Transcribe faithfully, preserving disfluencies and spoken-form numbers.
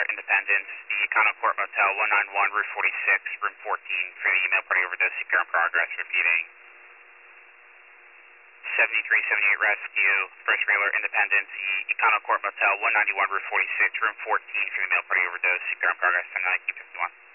Independence, the Econocourt Motel, one ninety-one, Route forty-six, room fourteen, for the email party overdose, C P R in progress, repeating. seventy-three seventy-eight Rescue, First Regular Independence, the Econocourt Motel, one ninety-one, Route forty-six, room fourteen, for the email party overdose, C P R in progress, ten nine, keep fifty-one.